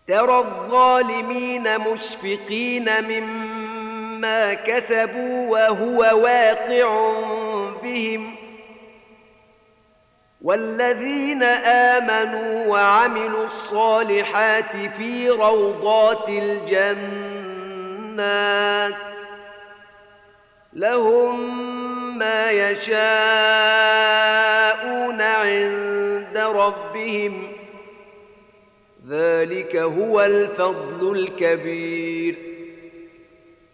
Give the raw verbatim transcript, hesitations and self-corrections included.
ترى الظالمين مشفقين مما كسبوا وهو واقع بهم والذين آمنوا وعملوا الصالحات في روضات الجنات لهم ما يشاءون عند ربهم ذلك هو الفضل الكبير.